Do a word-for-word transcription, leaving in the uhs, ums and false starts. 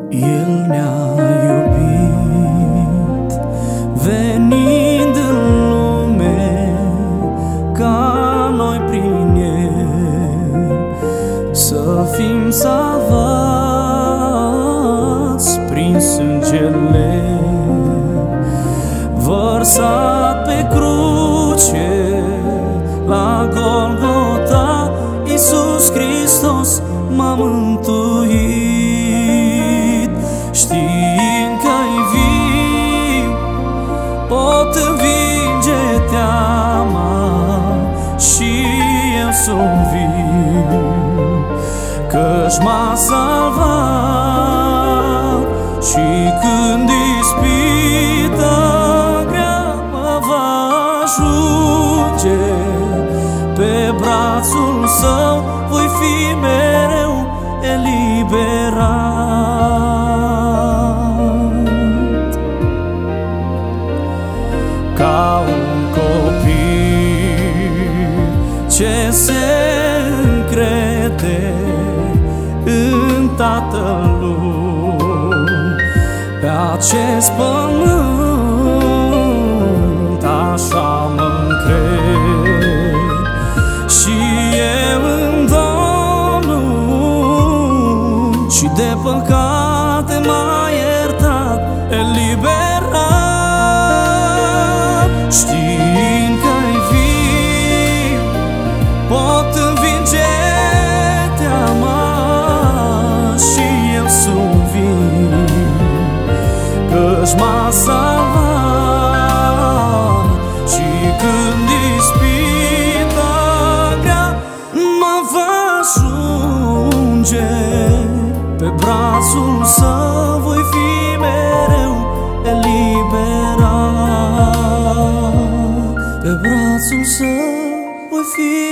El ne-a iubit, venind în lume ca noi prin El să fim salvați prin sângele vărsat pe cruce la Golgota. Iisus Hristos m-a mântuit, știind că-i viu, pot învinge teama și eu sunt viu, că-și m-a salvat. Și când ispita grea mă va ajunge, pe brațul Său voi fi mereu eliberat. Ca un copil ce se încrede în Tatăl lui, pe acest pământ așa mă încred și eu în Domnul, și de păcate m-a iertat, eliberat. Știind că-i viu, pot învinge teama și eu sunt viu, că-și m-a salvat. Și când ispita grea mă va ajunge, pe brațul Său voi fi mereu eliberat, pe brațul Său voi fi